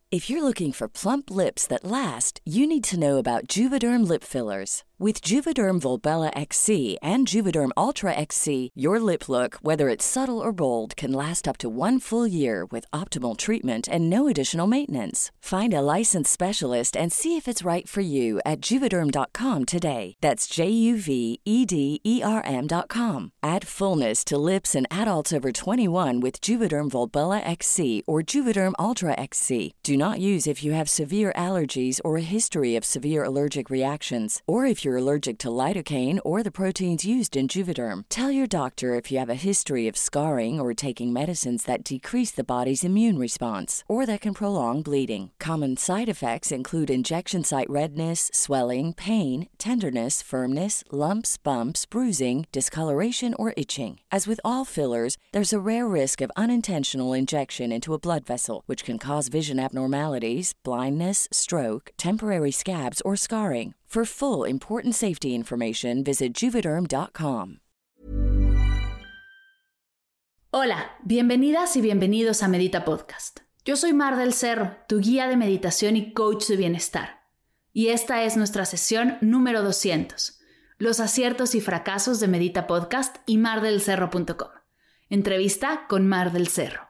If you're looking for plump lips that last, you need to know about Juvederm lip fillers. With Juvederm Volbella XC and Juvederm Ultra XC, your lip look, whether it's subtle or bold, can last up to 1 full year with optimal treatment and no additional maintenance. Find a licensed specialist and see if it's right for you at Juvederm.com today. That's JUVEDERM.com. Add fullness to lips in adults over 21 with Juvederm Volbella XC or Juvederm Ultra XC. Do not use if you have severe allergies or a history of severe allergic reactions, or if you're allergic to lidocaine or the proteins used in Juvederm. Tell your doctor if you have a history of scarring or taking medicines that decrease the body's immune response or that can prolong bleeding. Common side effects include injection site redness, swelling, pain, tenderness, firmness, lumps, bumps, bruising, discoloration, or itching. As with all fillers, there's a rare risk of unintentional injection into a blood vessel, which can cause vision abnormalities, blindness, stroke, temporary scabs, or scarring. For full, important safety information, visit Juvederm.com. Hola, bienvenidas y bienvenidos a Medita Podcast. Yo soy Mar del Cerro, tu guía de meditación y coach de bienestar. Y esta es nuestra sesión número 200, los aciertos y fracasos de Medita Podcast y mardelcerro.com. Entrevista con Mar del Cerro.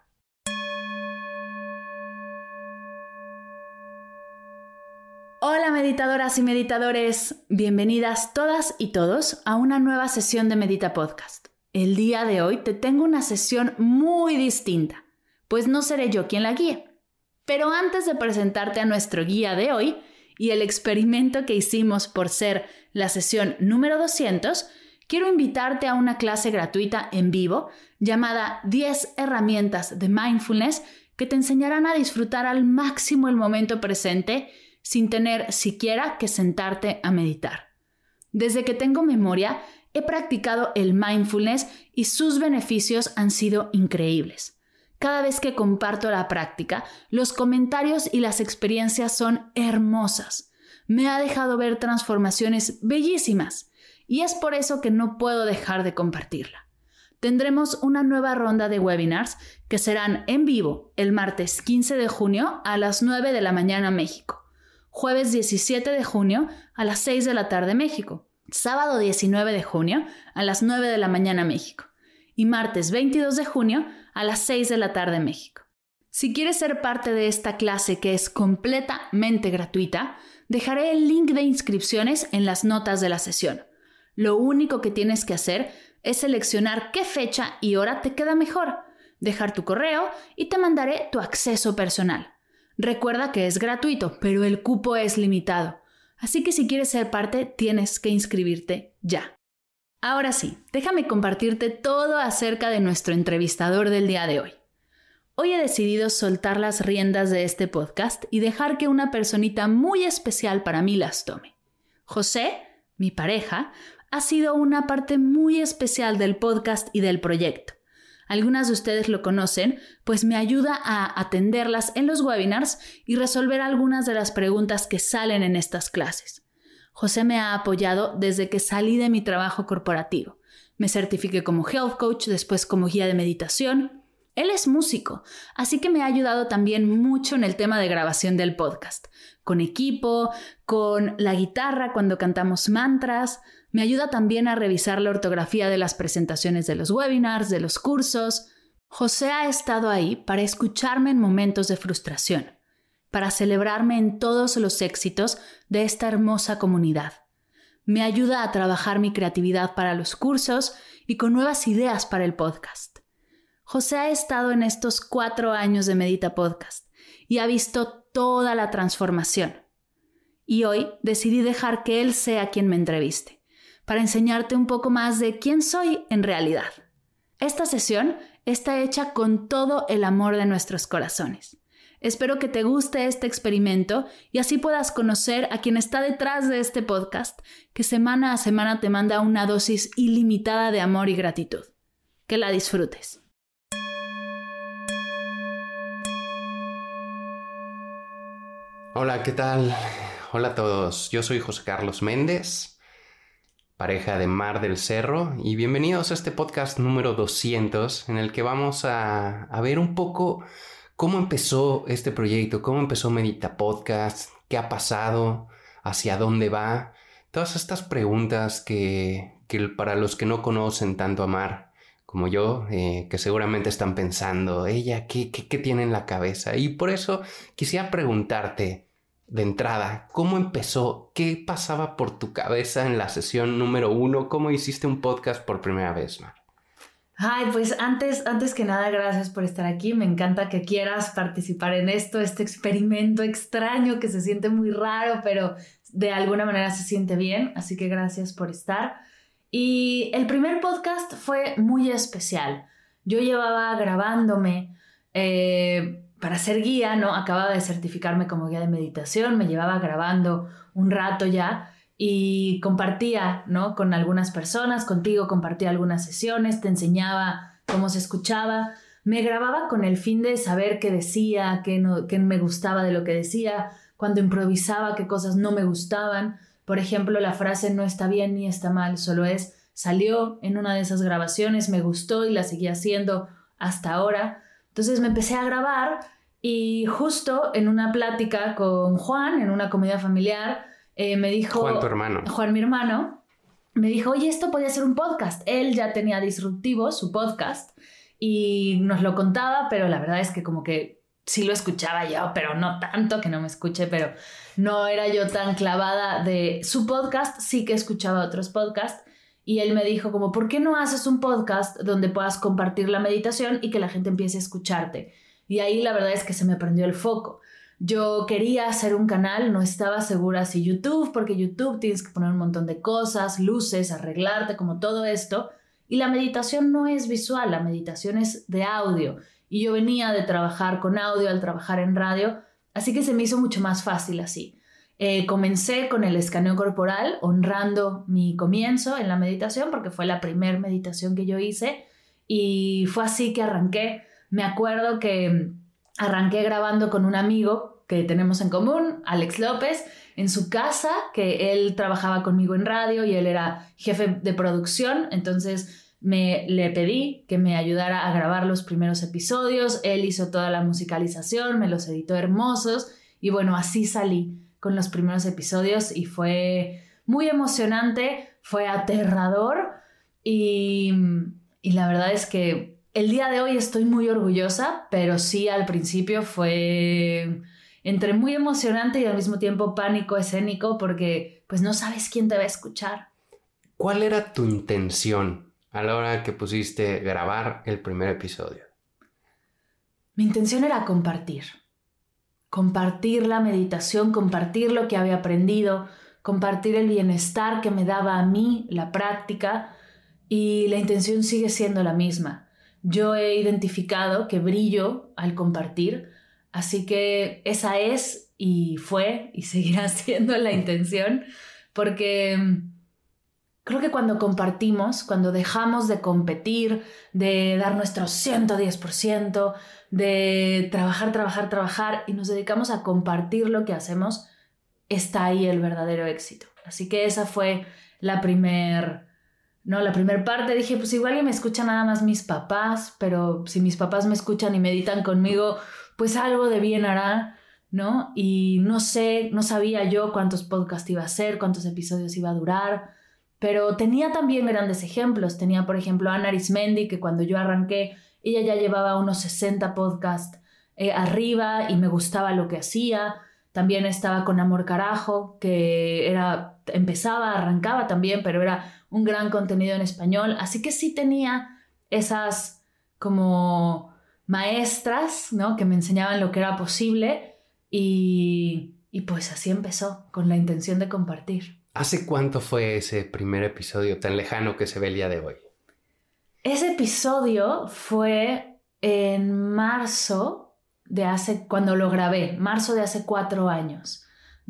Hola meditadoras y meditadores, bienvenidas todas y todos a una nueva sesión de Medita Podcast. El día de hoy te tengo una sesión muy distinta, pues no seré yo quien la guíe. Pero antes de presentarte a nuestro guía de hoy y el experimento que hicimos por ser la sesión número 200, quiero invitarte a una clase gratuita en vivo llamada 10 herramientas de mindfulness que te enseñarán a disfrutar al máximo el momento presente sin tener siquiera que sentarte a meditar. Desde que tengo memoria, he practicado el mindfulness y sus beneficios han sido increíbles. Cada vez que comparto la práctica, los comentarios y las experiencias son hermosas. Me ha dejado ver transformaciones bellísimas y es por eso que no puedo dejar de compartirla. Tendremos una nueva ronda de webinars que serán en vivo el martes 15 de junio a las 9 de la mañana México. Jueves 17 de junio a las 6 de la tarde México, sábado 19 de junio a las 9 de la mañana México y martes 22 de junio a las 6 de la tarde México. Si quieres ser parte de esta clase que es completamente gratuita, dejaré el link de inscripciones en las notas de la sesión. Lo único que tienes que hacer es seleccionar qué fecha y hora te queda mejor, dejar tu correo y te mandaré tu acceso personal. Recuerda que es gratuito, pero el cupo es limitado. Así que si quieres ser parte, tienes que inscribirte ya. Ahora sí, déjame compartirte todo acerca de nuestro entrevistador del día de hoy. Hoy he decidido soltar las riendas de este podcast y dejar que una personita muy especial para mí las tome. José, mi pareja, ha sido una parte muy especial del podcast y del proyecto. Algunas de ustedes lo conocen, pues me ayuda a atenderlas en los webinars y resolver algunas de las preguntas que salen en estas clases. José me ha apoyado desde que salí de mi trabajo corporativo. Me certifiqué como health coach, después como guía de meditación. Él es músico, así que me ha ayudado también mucho en el tema de grabación del podcast, con equipo, con la guitarra cuando cantamos mantras. Me ayuda también a revisar la ortografía de las presentaciones de los webinars, de los cursos. José ha estado ahí para escucharme en momentos de frustración, para celebrarme en todos los éxitos de esta hermosa comunidad. Me ayuda a trabajar mi creatividad para los cursos y con nuevas ideas para el podcast. José ha estado en estos 4 años de Medita Podcast y ha visto toda la transformación. Y hoy decidí dejar que él sea quien me entreviste, para enseñarte un poco más de quién soy en realidad. Esta sesión está hecha con todo el amor de nuestros corazones. Espero que te guste este experimento y así puedas conocer a quien está detrás de este podcast, que semana a semana te manda una dosis ilimitada de amor y gratitud. Que la disfrutes. Hola, ¿qué tal? Hola a todos. Yo soy José Carlos Méndez, pareja de Mar del Cerro, y bienvenidos a este podcast número 200, en el que vamos a ver un poco ¿Cómo empezó este proyecto? ¿Cómo empezó Medita Podcast? ¿Qué ha pasado? ¿Hacia dónde va? Todas estas preguntas que para los que no conocen tanto a Mar como yo, que seguramente están pensando, ella, ¿qué tiene en la cabeza? Y por eso quisiera preguntarte de entrada, ¿cómo empezó? ¿Qué pasaba por tu cabeza en la sesión número 1? ¿Cómo hiciste un podcast por primera vez, Mar? Ay, pues antes que nada, gracias por estar aquí. Me encanta que quieras participar en este experimento extraño que se siente muy raro, pero de alguna manera se siente bien. Así que gracias por estar. Y el primer podcast fue muy especial. Yo llevaba grabándome para ser guía, ¿no? Acababa de certificarme como guía de meditación, me llevaba grabando un rato ya y compartía, ¿no? Con algunas personas, contigo compartía algunas sesiones, te enseñaba cómo se escuchaba. Me grababa con el fin de saber qué decía, qué me gustaba de lo que decía, cuando improvisaba, qué cosas no me gustaban. Por ejemplo, la frase no está bien ni está mal, solo salió en una de esas grabaciones, me gustó y la seguí haciendo hasta ahora. Entonces me empecé a grabar y justo en una plática con Juan, en una comida familiar, me dijo... Juan, tu hermano. Juan, mi hermano, me dijo, oye, esto podía ser un podcast. Él ya tenía Disruptivo, su podcast, y nos lo contaba, pero la verdad es que como que sí lo escuchaba yo, pero no tanto, que no me escuche, pero no era yo tan clavada de su podcast, sí que escuchaba otros podcasts. Y él me dijo como, ¿por qué no haces un podcast donde puedas compartir la meditación y que la gente empiece a escucharte? Y ahí la verdad es que se me prendió el foco. Yo quería hacer un canal, no estaba segura si YouTube, porque YouTube tienes que poner un montón de cosas, luces, arreglarte, como todo esto. Y la meditación no es visual, la meditación es de audio. Y yo venía de trabajar con audio al trabajar en radio, así que se me hizo mucho más fácil así. Comencé con el escaneo corporal, honrando mi comienzo en la meditación, porque fue la primera meditación que yo hice, y fue así que arranqué. Me acuerdo que arranqué grabando con un amigo que tenemos en común, Alex López, en su casa, que él trabajaba conmigo en radio y él era jefe de producción, entonces le pedí que me ayudara a grabar los primeros episodios, él hizo toda la musicalización, me los editó hermosos, y bueno, así salí con los primeros episodios y fue muy emocionante, fue aterrador y la verdad es que el día de hoy estoy muy orgullosa, pero sí al principio fue entre muy emocionante y al mismo tiempo pánico escénico porque pues no sabes quién te va a escuchar. ¿Cuál era tu intención a la hora que pusiste grabar el primer episodio? Mi intención era compartir la meditación, compartir lo que había aprendido, compartir el bienestar que me daba a mí la práctica, y la intención sigue siendo la misma. Yo he identificado que brillo al compartir, así que esa es y fue y seguirá siendo la intención, porque creo que cuando compartimos, cuando dejamos de competir, de dar nuestro 110%, de trabajar y nos dedicamos a compartir lo que hacemos, está ahí el verdadero éxito. Así que esa fue la primer parte. Dije, pues igual y me escuchan nada más mis papás, pero si mis papás me escuchan y meditan conmigo, pues algo de bien hará, ¿no? Y no sabía yo cuántos podcasts iba a hacer, cuántos episodios iba a durar, pero tenía también grandes ejemplos. Tenía, por ejemplo, a Ana Arismendi, que cuando yo arranqué, ella ya llevaba unos 60 podcasts arriba y me gustaba lo que hacía. También estaba con Amor Carajo, que arrancaba también, pero era un gran contenido en español. Así que sí tenía esas como maestras, ¿no? Que me enseñaban lo que era posible y pues así empezó, con la intención de compartir. ¿Hace cuánto fue ese primer episodio tan lejano que se ve el día de hoy? Ese episodio fue en marzo cuando lo grabé, marzo de hace 4 años,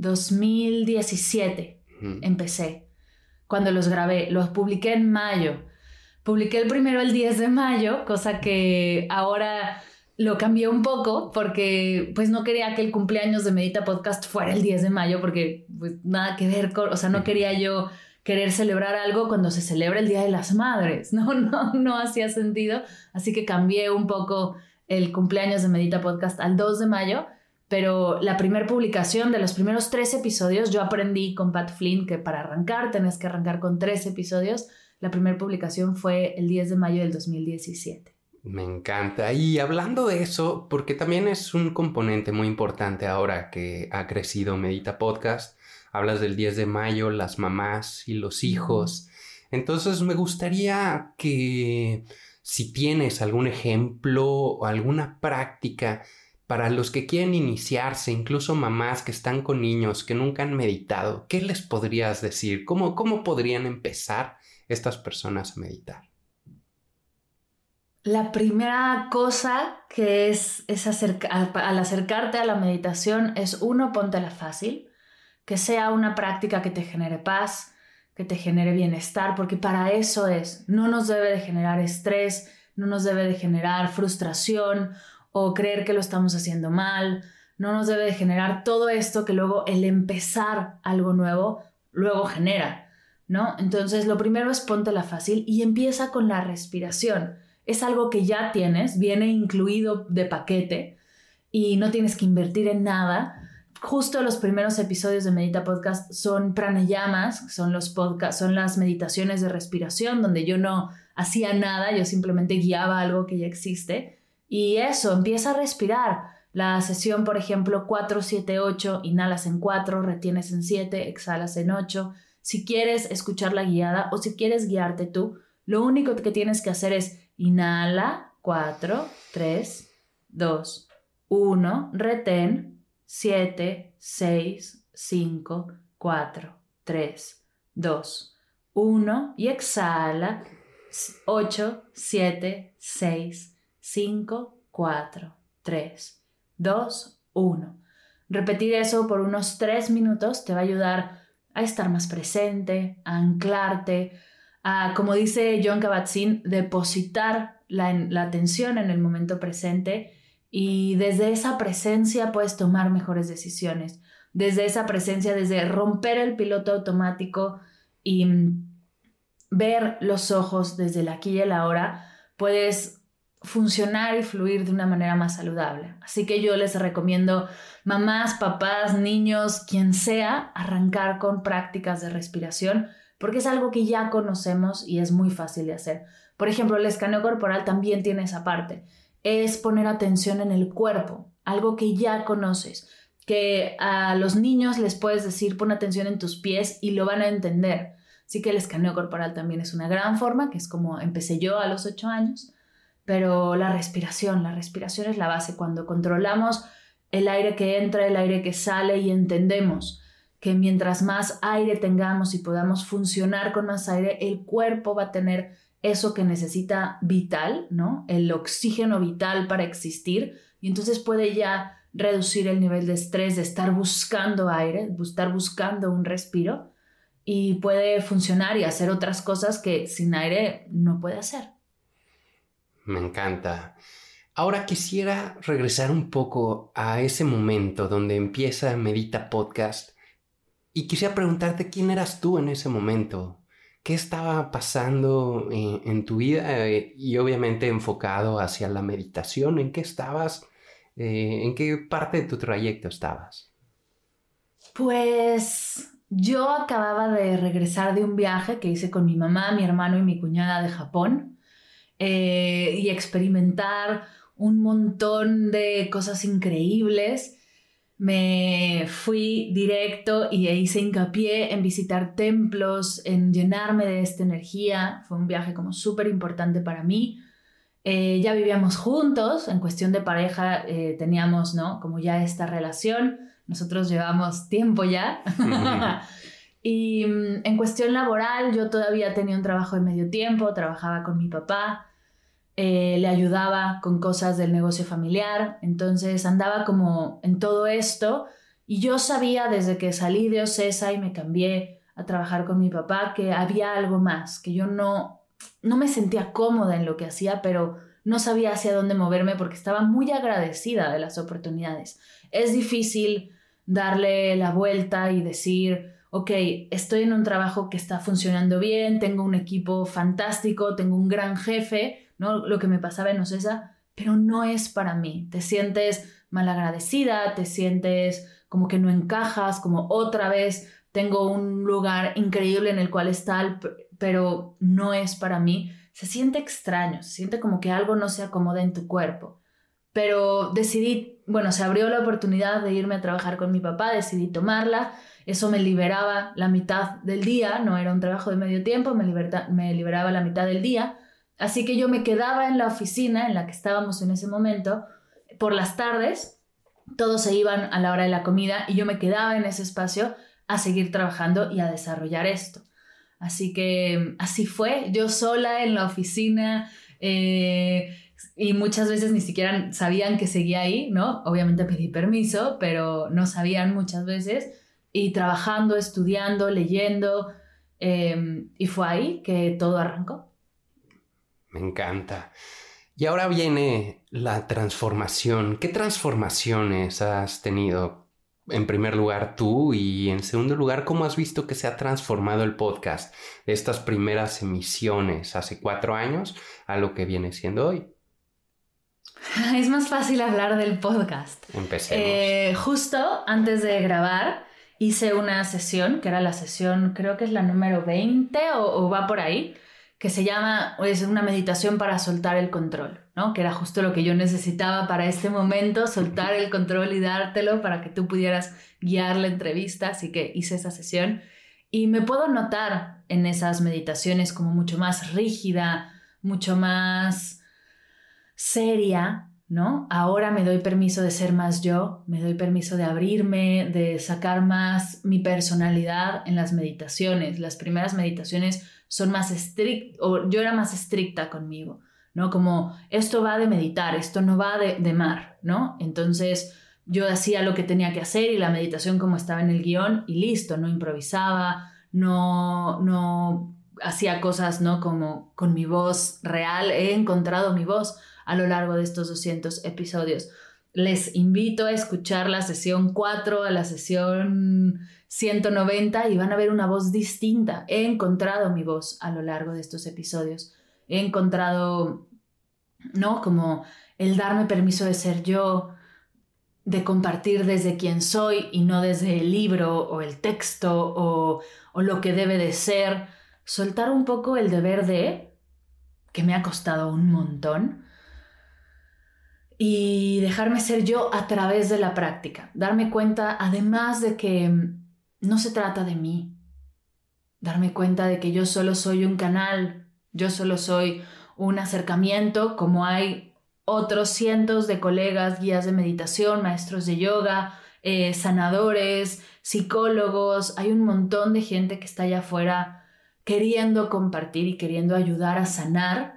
2017 empecé, cuando los grabé, los publiqué en mayo. Publiqué el primero el 10 de mayo, cosa que ahora lo cambié un poco porque pues no quería que el cumpleaños de Medita Podcast fuera el 10 de mayo porque pues nada que ver con, o sea, no quería yo querer celebrar algo cuando se celebra el Día de las Madres, no hacía sentido, así que cambié un poco el cumpleaños de Medita Podcast al 2 de mayo, pero la primera publicación de los primeros 3 episodios, yo aprendí con Pat Flynn que para arrancar tenés que arrancar con 3 episodios. La primera publicación fue el 10 de mayo del 2017. Me encanta. Y hablando de eso, porque también es un componente muy importante ahora que ha crecido Medita Podcast, hablas del 10 de mayo, las mamás y los hijos. Entonces me gustaría que si tienes algún ejemplo o alguna práctica para los que quieren iniciarse, incluso mamás que están con niños que nunca han meditado, ¿qué les podrías decir? ¿Cómo podrían empezar estas personas a meditar? La primera cosa que es al acercarte a la meditación es póntela fácil, que sea una práctica que te genere paz, que te genere bienestar, porque para eso es. No nos debe de generar estrés, no nos debe de generar frustración o creer que lo estamos haciendo mal, no nos debe de generar todo esto que luego el empezar algo nuevo luego genera, ¿no? Entonces lo primero es póntela fácil y empieza con la respiración. Es algo que ya tienes, viene incluido de paquete y no tienes que invertir en nada. Justo los primeros episodios de Medita Podcast son pranayamas, son las meditaciones de respiración donde yo no hacía nada, yo simplemente guiaba algo que ya existe. Y eso, empieza a respirar. La sesión, por ejemplo, 4-7-8, inhalas en 4, retienes en 7, exhalas en 8. Si quieres escuchar la guiada o si quieres guiarte tú, lo único que tienes que hacer es inhala, 4, 3, 2, 1, retén, 7, 6, 5, 4, 3, 2, 1 y exhala, 8, 7, 6, 5, 4, 3, 2, 1. Repetir eso por unos 3 minutos te va a ayudar a estar más presente, a anclarte, a, como dice Jon Kabat-Zinn, depositar la atención en el momento presente y desde esa presencia puedes tomar mejores decisiones. Desde esa presencia, desde romper el piloto automático y ver los ojos desde el aquí y el ahora, puedes funcionar y fluir de una manera más saludable. Así que yo les recomiendo, mamás, papás, niños, quien sea, arrancar con prácticas de respiración porque es algo que ya conocemos y es muy fácil de hacer. Por ejemplo, el escaneo corporal también tiene esa parte. Es poner atención en el cuerpo, algo que ya conoces, que a los niños les puedes decir pon atención en tus pies y lo van a entender. Así que el escaneo corporal también es una gran forma, que es como empecé yo a los 8 años, pero la respiración es la base. Cuando controlamos el aire que entra, el aire que sale y entendemos que mientras más aire tengamos y podamos funcionar con más aire, el cuerpo va a tener eso que necesita vital, ¿no? El oxígeno vital para existir y entonces puede ya reducir el nivel de estrés de estar buscando aire, de estar buscando un respiro y puede funcionar y hacer otras cosas que sin aire no puede hacer. Me encanta. Ahora quisiera regresar un poco a ese momento donde empieza Medita Podcast y quisiera preguntarte quién eras tú en ese momento. ¿Qué estaba pasando en tu vida y obviamente enfocado hacia la meditación? ¿En qué estabas? ¿En qué parte de tu trayecto estabas? Pues yo acababa de regresar de un viaje que hice con mi mamá, mi hermano y mi cuñada de Japón y experimentar un montón de cosas increíbles. Me fui directo y hice hincapié en visitar templos, en llenarme de esta energía. Fue un viaje como súper importante para mí. Ya vivíamos juntos, en cuestión de pareja teníamos, ¿no? Como ya esta relación. Nosotros llevamos tiempo ya. Y en cuestión laboral yo todavía tenía un trabajo de medio tiempo, trabajaba con mi papá. Le ayudaba con cosas del negocio familiar, entonces andaba como en todo esto y yo sabía desde que salí de Ocesa y me cambié a trabajar con mi papá que había algo más, que yo no me sentía cómoda en lo que hacía, pero no sabía hacia dónde moverme porque estaba muy agradecida de las oportunidades. Es difícil darle la vuelta y decir, ok, estoy en un trabajo que está funcionando bien, tengo un equipo fantástico, tengo un gran jefe, ¿no? Lo que me pasaba en Ocesa, pero no es para mí. Te sientes malagradecida, te sientes como que no encajas, como otra vez tengo un lugar increíble en el cual estar, pero no es para mí. Se siente extraño, se siente como que algo no se acomoda en tu cuerpo. Pero decidí, se abrió la oportunidad de irme a trabajar con mi papá, decidí tomarla. Eso me liberaba la mitad del día, no era un trabajo de medio tiempo, me liberaba la mitad del día. Así que yo me quedaba en la oficina en la que estábamos en ese momento. Por las tardes, todos se iban a la hora de la comida y yo me quedaba en ese espacio a seguir trabajando y a desarrollar esto. Así que así fue, yo sola en la oficina, y muchas veces ni siquiera sabían que seguía ahí, ¿no? Obviamente pedí permiso, pero no sabían muchas veces. Y trabajando, estudiando, leyendo, y fue ahí que todo arrancó. Me encanta. Y ahora viene la transformación. ¿Qué transformaciones has tenido? En primer lugar, tú, y en segundo lugar, ¿cómo has visto que se ha transformado el podcast de estas primeras emisiones hace 4 años a lo que viene siendo hoy? Es más fácil hablar del podcast. Empecemos. Justo antes de grabar hice una sesión, que era la sesión, creo que es la número 20 o va por ahí, que se llama, es una meditación para soltar el control, ¿no? Que era justo lo que yo necesitaba para este momento, soltar el control y dártelo para que tú pudieras guiar la entrevista. Así que hice esa sesión y me puedo notar en esas meditaciones como mucho más rígida, mucho más seria, ¿no? Ahora me doy permiso de ser más yo, me doy permiso de abrirme, de sacar más mi personalidad en las meditaciones. Las primeras meditaciones son más estrictas, o yo era más estricta conmigo, ¿no? Como esto va de meditar, esto no va de mar, ¿no? Entonces yo hacía lo que tenía que hacer y la meditación como estaba en el guión y listo, no improvisaba, no hacía cosas, ¿no? Como con mi voz real. He encontrado mi voz a lo largo de estos 200 episodios. Les invito a escuchar la sesión 4 a la sesión 190 y van a ver una voz distinta. He encontrado mi voz a lo largo de estos episodios. He encontrado, ¿no? Como el darme permiso de ser yo, de compartir desde quien soy y no desde el libro o el texto o lo que debe de ser. Soltar un poco el deber de, que me ha costado un montón, y dejarme ser yo a través de la práctica. Darme cuenta, además de que no se trata de mí. Darme cuenta de que yo solo soy un canal, yo solo soy un acercamiento, como hay otros cientos de colegas, guías de meditación, maestros de yoga, sanadores, psicólogos. Hay un montón de gente que está allá afuera queriendo compartir y queriendo ayudar a sanar.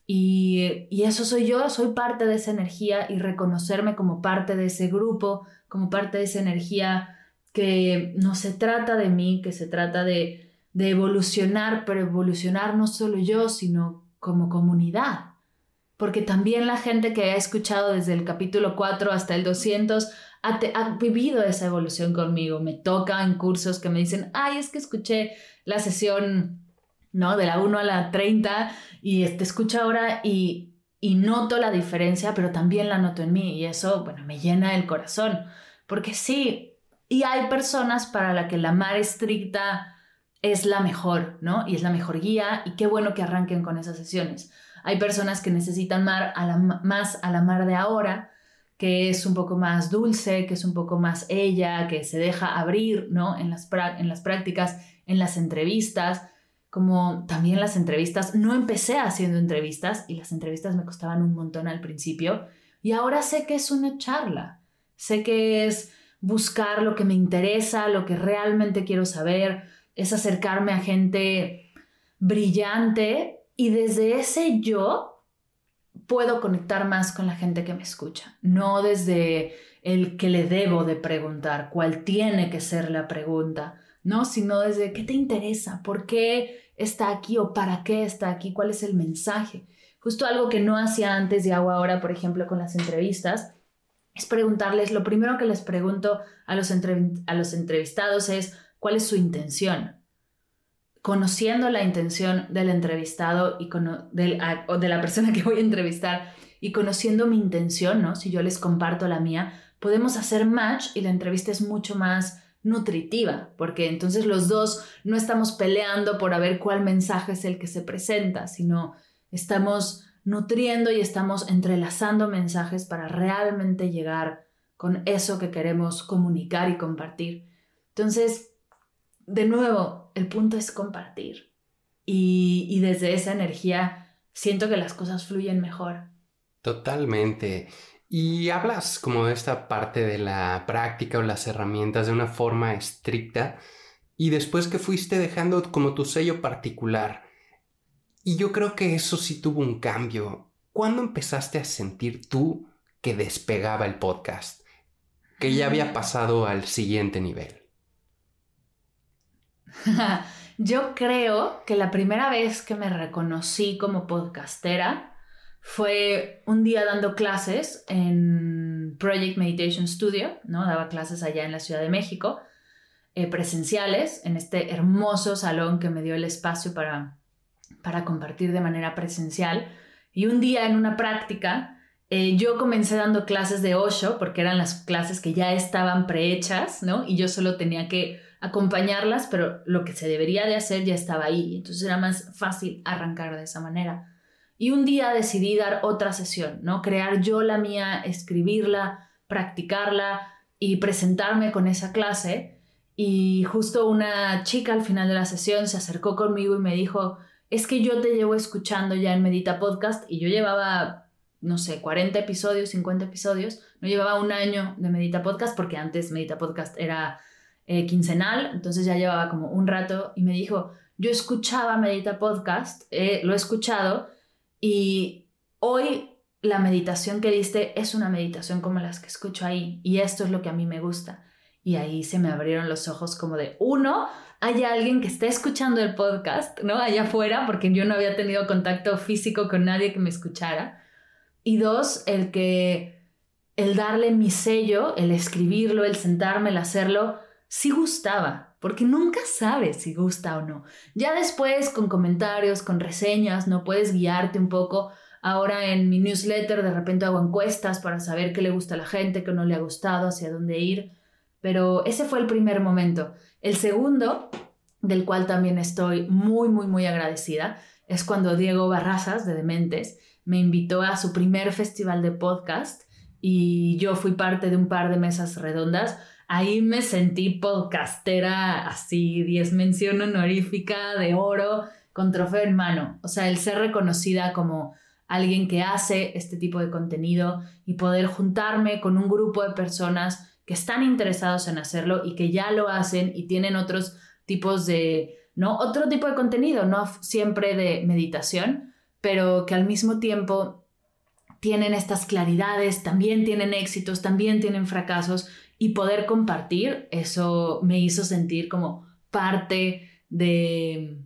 Y eso soy yo, soy parte de esa energía, y reconocerme como parte de ese grupo, como parte de esa energía, que no se trata de mí, que se trata de evolucionar, pero evolucionar no solo yo, sino como comunidad. Porque también la gente que ha escuchado desde el capítulo 4 hasta el 200 ha vivido esa evolución conmigo. Me toca en cursos que me dicen, ay, es que escuché la sesión, ¿no? De la 1 a la 30 y te escucho ahora y noto la diferencia, pero también la noto en mí, y eso, me llena el corazón. Porque sí, y hay personas para las que la mar estricta es la mejor, ¿no? Y es la mejor guía, y qué bueno que arranquen con esas sesiones. Hay personas que necesitan más a la mar de ahora, que es un poco más dulce, que es un poco más ella, que se deja abrir, ¿no? En las prácticas, en las entrevistas. Como también las entrevistas, no empecé haciendo entrevistas y las entrevistas me costaban un montón al principio, y ahora sé que es una charla, sé que es buscar lo que me interesa, lo que realmente quiero saber, es acercarme a gente brillante, y desde ese yo puedo conectar más con la gente que me escucha, no desde el que le debo de preguntar, cuál tiene que ser la pregunta, ¿no? Sino desde qué te interesa, por qué está aquí o para qué está aquí, cuál es el mensaje. Justo algo que no hacía antes y hago ahora, por ejemplo, con las entrevistas, es preguntarles, lo primero que les pregunto a los entrevistados es, ¿cuál es su intención? Conociendo la intención del entrevistado o de la persona que voy a entrevistar, y conociendo mi intención, ¿no? Si yo les comparto la mía, podemos hacer match y la entrevista es mucho más nutritiva, porque entonces los dos no estamos peleando por a ver cuál mensaje es el que se presenta, sino estamos nutriendo y estamos entrelazando mensajes para realmente llegar con eso que queremos comunicar y compartir. Entonces, de nuevo, el punto es compartir. Y desde esa energía siento que las cosas fluyen mejor. Totalmente. Y hablas como de esta parte de la práctica o las herramientas de una forma estricta y después que fuiste dejando como tu sello particular. Y yo creo que eso sí tuvo un cambio. ¿Cuándo empezaste a sentir tú que despegaba el podcast? Que ya había pasado al siguiente nivel. Yo creo que la primera vez que me reconocí como podcastera fue un día dando clases en Project Meditation Studio, ¿no? Daba clases allá en la Ciudad de México, presenciales, en este hermoso salón que me dio el espacio para compartir de manera presencial. Y un día en una práctica, yo comencé dando clases de Osho, porque eran las clases que ya estaban prehechas, ¿no? Y yo solo tenía que acompañarlas, pero lo que se debería de hacer ya estaba ahí. Entonces era más fácil arrancar de esa manera. Y un día decidí dar otra sesión, ¿no? Crear yo la mía, escribirla, practicarla y presentarme con esa clase. Y justo una chica al final de la sesión se acercó conmigo y me dijo: es que yo te llevo escuchando ya en Medita Podcast, y yo llevaba, no sé, 40 episodios, 50 episodios. No llevaba un año de Medita Podcast porque antes Medita Podcast era quincenal, entonces ya llevaba como un rato, y me dijo: yo escuchaba Medita Podcast, lo he escuchado, y hoy la meditación que diste es una meditación como las que escucho ahí, y esto es lo que a mí me gusta. Y ahí se me abrieron los ojos como de, uno, hay alguien que esté escuchando el podcast, ¿no? Allá afuera, porque yo no había tenido contacto físico con nadie que me escuchara. Y dos, el darle mi sello, el escribirlo, el sentarme, el hacerlo, sí gustaba, porque nunca sabes si gusta o no. Ya después, con comentarios, con reseñas, no puedes guiarte un poco. Ahora en mi newsletter de repente hago encuestas para saber qué le gusta a la gente, qué no le ha gustado, hacia dónde ir. Pero ese fue el primer momento. El segundo, del cual también estoy muy, muy, muy agradecida, es cuando Diego Barrazas, de Dementes, me invitó a su primer festival de podcast y yo fui parte de un par de mesas redondas. Ahí me sentí podcastera, así 10 mención honorífica de oro, con trofeo en mano. O sea, el ser reconocida como alguien que hace este tipo de contenido y poder juntarme con un grupo de personas que están interesados en hacerlo y que ya lo hacen y tienen otros tipos de, ¿no? Otro tipo de contenido, no siempre de meditación, pero que al mismo tiempo tienen estas claridades, también tienen éxitos, también tienen fracasos, y poder compartir, eso me hizo sentir como parte del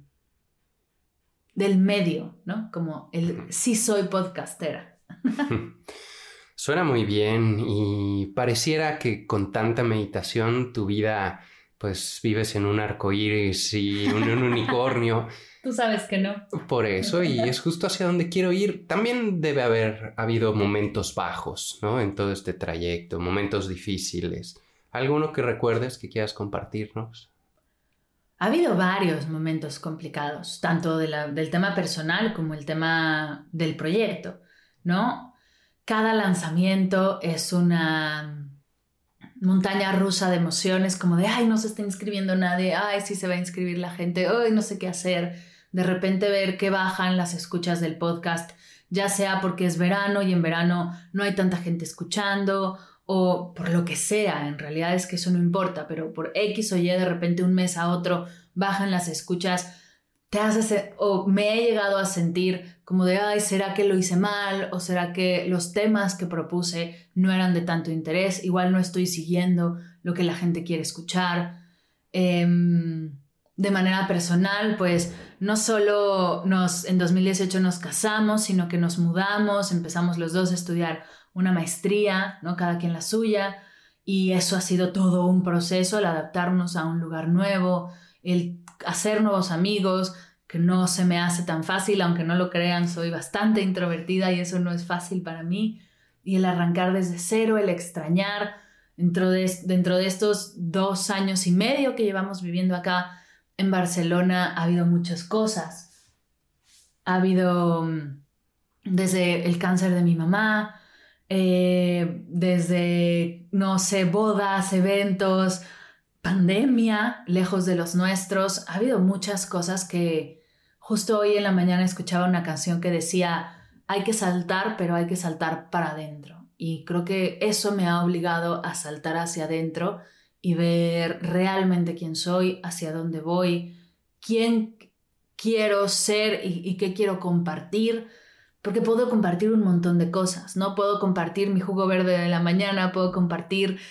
medio, ¿no? Como sí soy podcastera. Suena muy bien y pareciera que con tanta meditación tu vida, pues vives en un arcoíris y un unicornio. Tú sabes que no. Por eso, y es justo hacia donde quiero ir. También debe haber habido momentos bajos, ¿no? En todo este trayecto, momentos difíciles. ¿Alguno que recuerdes que quieras compartirnos? Ha habido varios momentos complicados, tanto del tema personal como el tema del proyecto, ¿no? Cada lanzamiento es una montaña rusa de emociones, como de, ay, no se está inscribiendo nadie, ay, sí se va a inscribir la gente, ay, no sé qué hacer. De repente ver que bajan las escuchas del podcast, ya sea porque es verano y en verano no hay tanta gente escuchando, o por lo que sea, en realidad es que eso no importa, pero por X o Y de repente un mes a otro bajan las escuchas, o me he llegado a sentir como de, ay, ¿será que lo hice mal? ¿O será que los temas que propuse no eran de tanto interés? Igual no estoy siguiendo lo que la gente quiere escuchar. De manera personal, pues no solo en 2018 nos casamos, sino que nos mudamos, empezamos los dos a estudiar una maestría, ¿no? Cada quien la suya, y eso ha sido todo un proceso, el adaptarnos a un lugar nuevo, el hacer nuevos amigos, que no se me hace tan fácil, aunque no lo crean, soy bastante introvertida y eso no es fácil para mí. Y el arrancar desde cero, el extrañar, dentro de estos 2 años y medio que llevamos viviendo acá en Barcelona, ha habido muchas cosas. Ha habido desde el cáncer de mi mamá, desde, no sé, bodas, eventos, pandemia, lejos de los nuestros. Ha habido muchas cosas que justo hoy en la mañana escuchaba una canción que decía, hay que saltar, pero hay que saltar para adentro. Y creo que eso me ha obligado a saltar hacia adentro y ver realmente quién soy, hacia dónde voy, quién quiero ser y qué quiero compartir. Porque puedo compartir un montón de cosas, ¿no? Puedo compartir mi jugo verde de la mañana, puedo compartir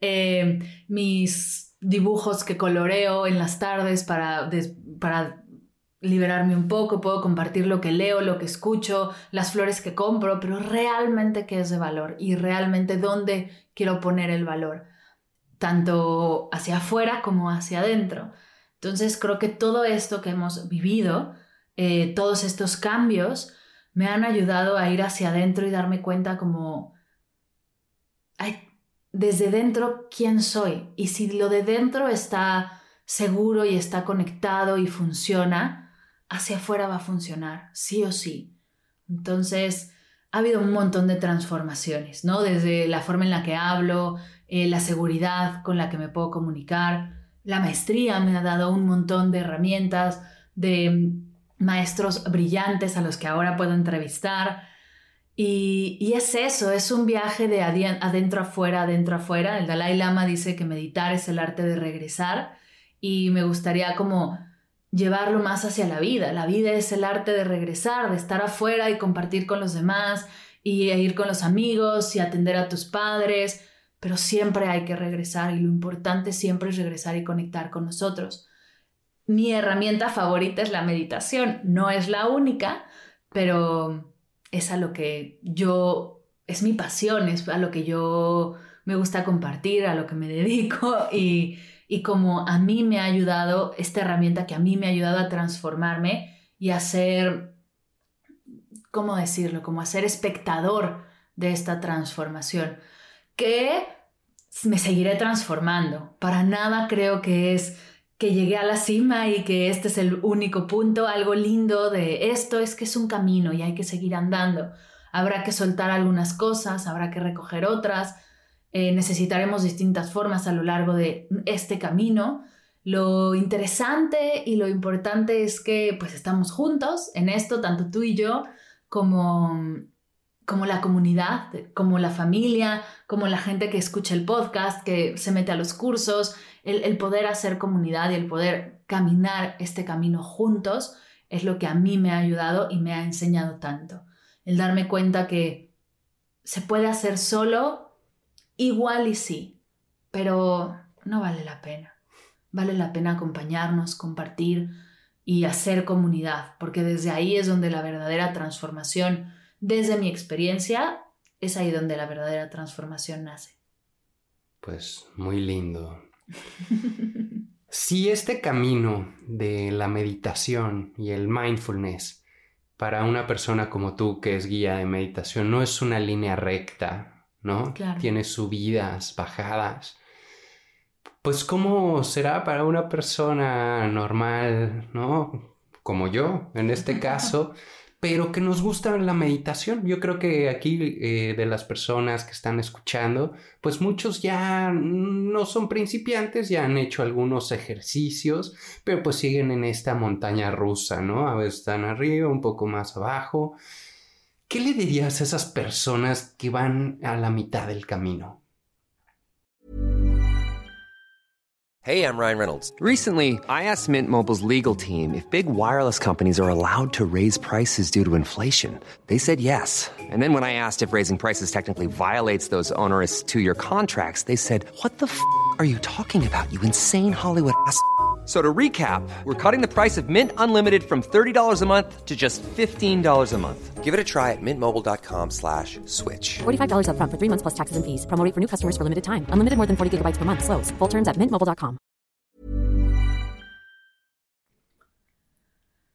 mis dibujos que coloreo en las tardes para liberarme un poco, puedo compartir lo que leo, lo que escucho, las flores que compro, pero realmente qué es de valor y realmente dónde quiero poner el valor, tanto hacia afuera como hacia adentro. Entonces creo que todo esto que hemos vivido, todos estos cambios, me han ayudado a ir hacia adentro y darme cuenta como, desde dentro, quién soy. Y si lo de dentro está seguro y está conectado y funciona, hacia afuera va a funcionar, sí o sí. Entonces, ha habido un montón de transformaciones, ¿no? Desde la forma en la que hablo, la seguridad con la que me puedo comunicar. La maestría me ha dado un montón de herramientas, de maestros brillantes a los que ahora puedo entrevistar. Y es eso, es un viaje de adentro a afuera, adentro a afuera. El Dalai Lama dice que meditar es el arte de regresar y me gustaría como llevarlo más hacia la vida. La vida es el arte de regresar, de estar afuera y compartir con los demás y ir con los amigos y atender a tus padres, pero siempre hay que regresar y lo importante siempre es regresar y conectar con nosotros. Mi herramienta favorita es la meditación, no es la única, pero es a lo que es mi pasión, es a lo que yo me gusta compartir, a lo que me dedico y como a mí me ha ayudado, esta herramienta que a mí me ha ayudado a transformarme y a ser, ¿cómo decirlo? Como a ser espectador de esta transformación, que me seguiré transformando. Para nada creo que es que llegué a la cima y que este es el único punto. Algo lindo de esto es que es un camino y hay que seguir andando. Habrá que soltar algunas cosas, habrá que recoger otras. Necesitaremos distintas formas a lo largo de este camino. Lo interesante y lo importante es que pues estamos juntos en esto, tanto tú y yo, como la comunidad, como la familia, como la gente que escucha el podcast, que se mete a los cursos. El poder hacer comunidad y el poder caminar este camino juntos es lo que a mí me ha ayudado y me ha enseñado tanto. El darme cuenta que se puede hacer solo, igual y sí, pero no vale la pena. Vale la pena acompañarnos, compartir y hacer comunidad, porque desde ahí es donde la verdadera transformación, desde mi experiencia, es ahí donde la verdadera transformación nace. Pues muy lindo. Si este camino de la meditación y el mindfulness para una persona como tú que es guía de meditación no es una línea recta, ¿no? Claro. Tiene subidas, bajadas. Pues ¿cómo será para una persona normal, ¿no? Como yo, en este caso, pero que nos gusta la meditación? Yo creo que aquí de las personas que están escuchando, pues muchos ya no son principiantes, ya han hecho algunos ejercicios, pero pues siguen en esta montaña rusa, ¿no? A veces están arriba, un poco más abajo. ¿Qué le dirías a esas personas que van a la mitad del camino? Hey, I'm Ryan Reynolds. Recently, I asked Mint Mobile's legal team if big wireless companies are allowed to raise prices due to inflation. They said yes. And then when I asked if raising prices technically violates those onerous two-year contracts, they said, "What the f*** are you talking about, you insane Hollywood ass?" So to recap, we're cutting the price of Mint Unlimited from $30 a month to just $15 a month. Give it a try at mintmobile.com/switch. $45 up front for 3 months plus taxes and fees. Promo rate for new customers for limited time. Unlimited more than 40 gigabytes per month. Slows full terms at mintmobile.com.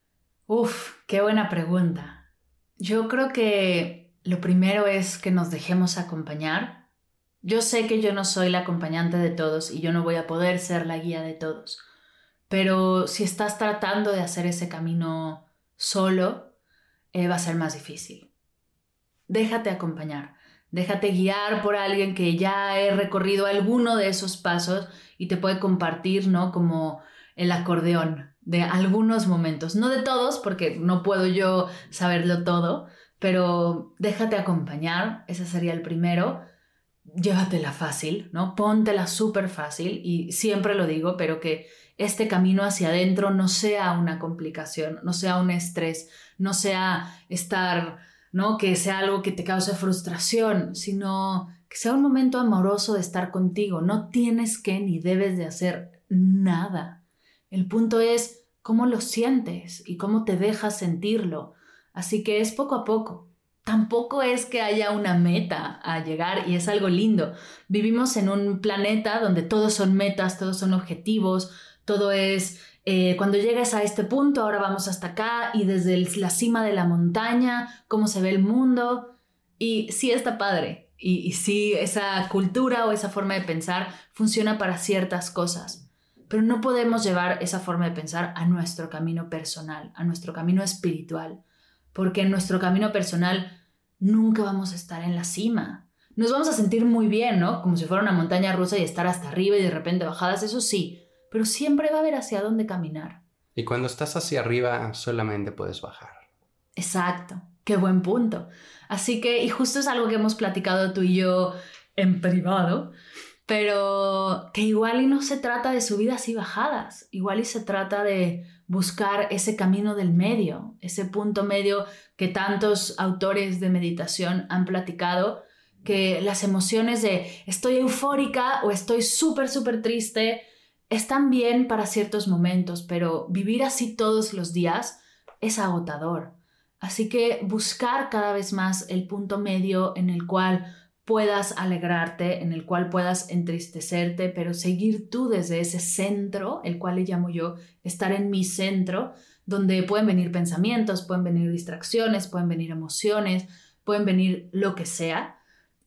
Qué buena pregunta. Yo creo que lo primero es que nos dejemos acompañar. Yo sé que yo no soy la acompañante de todos y yo no voy a poder ser la guía de todos, pero si estás tratando de hacer ese camino solo, va a ser más difícil. Déjate acompañar, déjate guiar por alguien que ya ha recorrido alguno de esos pasos y te puede compartir, ¿no? Como el acordeón de algunos momentos, no de todos, porque no puedo yo saberlo todo, pero déjate acompañar, ese sería el primero. Llévatela fácil, ¿no? Póntela súper fácil y siempre lo digo, pero que este camino hacia adentro no sea una complicación, no sea un estrés, no sea estar, ¿no? Que sea algo que te cause frustración, sino que sea un momento amoroso de estar contigo. No tienes que ni debes de hacer nada. El punto es cómo lo sientes y cómo te dejas sentirlo. Así que es poco a poco. Tampoco es que haya una meta a llegar y es algo lindo. Vivimos en un planeta donde todos son metas, todos son objetivos, todo es cuando llegues a este punto, ahora vamos hasta acá y desde la cima de la montaña, cómo se ve el mundo. Y sí está padre y sí esa cultura o esa forma de pensar funciona para ciertas cosas, pero no podemos llevar esa forma de pensar a nuestro camino personal, a nuestro camino espiritual. Porque en nuestro camino personal nunca vamos a estar en la cima. Nos vamos a sentir muy bien, ¿no? Como si fuera una montaña rusa y estar hasta arriba y de repente bajadas, eso sí. Pero siempre va a haber hacia dónde caminar. Y cuando estás hacia arriba solamente puedes bajar. Exacto. Qué buen punto. Así que, y justo es algo que hemos platicado tú y yo en privado, pero que igual y no se trata de subidas y bajadas. Igual y se trata de buscar ese camino del medio, ese punto medio que tantos autores de meditación han platicado, que las emociones de estoy eufórica o estoy súper, súper triste están bien para ciertos momentos, pero vivir así todos los días es agotador. Así que buscar cada vez más el punto medio en el cual puedas alegrarte, en el cual puedas entristecerte, pero seguir tú desde ese centro, el cual le llamo yo estar en mi centro, donde pueden venir pensamientos, pueden venir distracciones, pueden venir emociones, pueden venir lo que sea.